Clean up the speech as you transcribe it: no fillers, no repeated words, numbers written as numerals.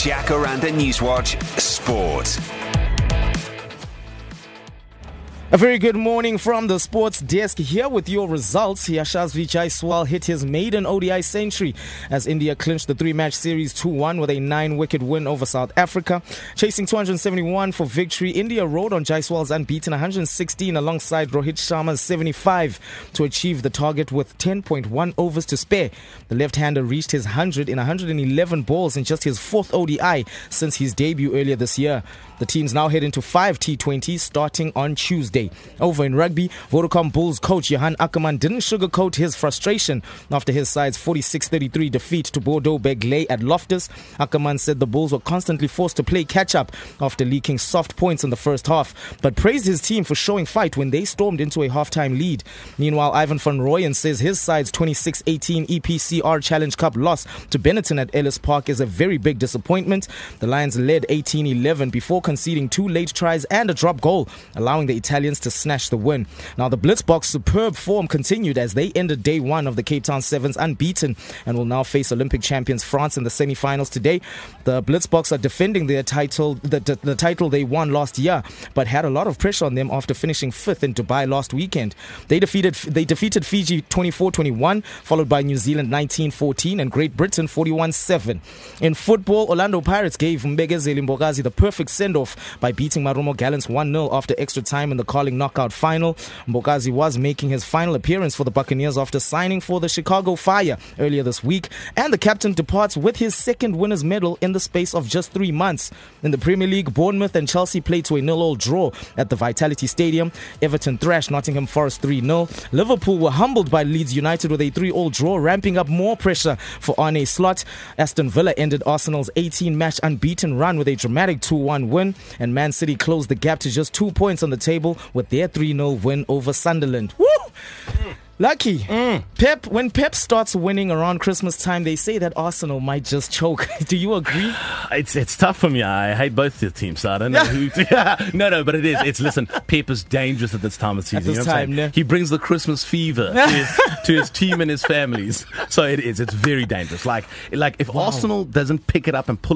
Jacaranda Newswatch Sport. A very good morning from the sports desk. Here with your results. Yashasvi Jaiswal hit his maiden ODI century as India clinched the three-match series 2-1 with a 9-wicket win over South Africa. Chasing 271 for victory, India rode on Jaiswal's unbeaten 116 alongside Rohit Sharma's 75 to achieve the target with 10.1 overs to spare. The left-hander reached his 100 in 111 balls in just his fourth ODI since his debut earlier this year. The teams now head into 5 T20s starting on Tuesday. Over in rugby, Vodacom Bulls coach Johan Ackerman didn't sugarcoat his frustration after his side's 46-33 defeat to Bordeaux Begley at Loftus. Ackerman said the Bulls were constantly forced to play catch-up after leaking soft points in the first half, but praised his team for showing fight when they stormed into a half-time lead. Meanwhile, Ivan van Rooyen says his side's 26-18 EPCR Challenge Cup loss to Benetton at Ellis Park is a very big disappointment. The Lions led 18-11 before conceding 2 late tries and a drop goal, allowing the Italians to snatch the win. Now, the Blitzboks' superb form continued as they ended day one of the Cape Town Sevens unbeaten and will now face Olympic champions France in the semi-finals today. The Blitzboks are defending their title, the title they won last year, but had a lot of pressure on them after finishing 5th in Dubai last weekend. They defeated Fiji 24-21, followed by New Zealand 19-14 and Great Britain 41-7. In football, Orlando Pirates gave Mbegezeli Mbokazi the perfect send-off by beating Marumo Gallants 1-0 after extra time in the Carling knockout final. Mbokazi was making his final appearance for the Buccaneers after signing for the Chicago Fire earlier this week, and the captain departs with his second winner's medal in the space of just 3 months. In the Premier League, Bournemouth and Chelsea played to a 0-0 draw at the Vitality Stadium. Everton thrashed Nottingham Forest 3-0. Liverpool were humbled by Leeds United with a 3-3 draw, ramping up more pressure for Arne Slot. Aston Villa ended Arsenal's 18-match unbeaten run with a dramatic 2-1 win, and Man City closed the gap to just 2 points on the table with their 3-0 win over Sunderland. Woo! Lucky. When Pep starts winning around Christmas time, they say that Arsenal might just choke. Do you agree? It's tough for me. I hate both the teams, so I don't know who to... No, but it is. Listen, Pep is dangerous at this time of season. At this time, He brings the Christmas fever to his team and his families. So it is. It's very dangerous. Like if Arsenal doesn't pick it up and pull